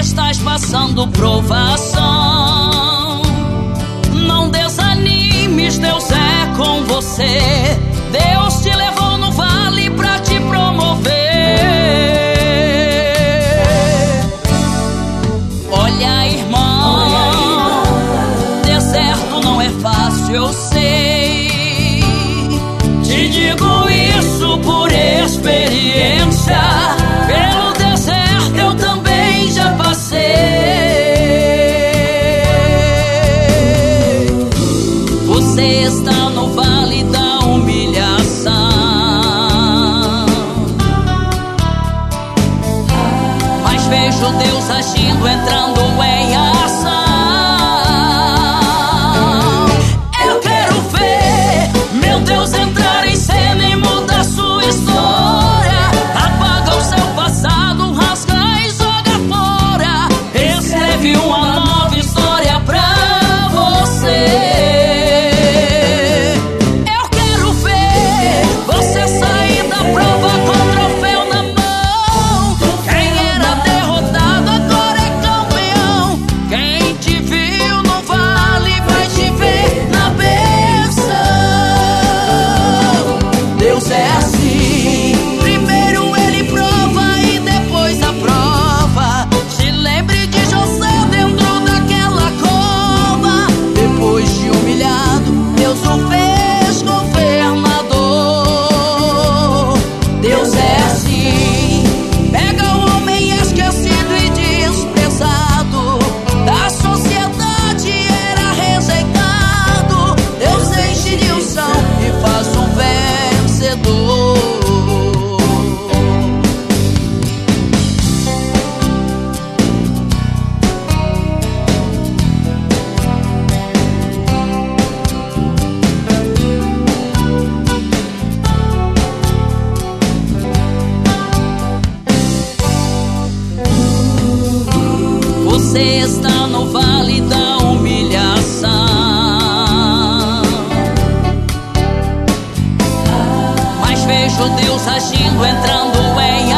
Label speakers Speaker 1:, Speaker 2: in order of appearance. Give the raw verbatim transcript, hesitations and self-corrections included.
Speaker 1: estás passando provação, não desanimes, Deus é com você. Deus te levou no vale pra te promover. Olha, irmão, deserto não é fácil, eu sei. Te digo isso por experiência. Pelo deserto eu também já passei. Você está no vale da humilhação, mas vejo Deus agindo, entrando em ação. Eu quero ver meu Deus entrar em cena e mudar sua história. Apaga o seu passado, rasga e joga fora. Escreve uma nova história pra você. Você está no vale da humilhação, mas vejo Deus agindo, entrando em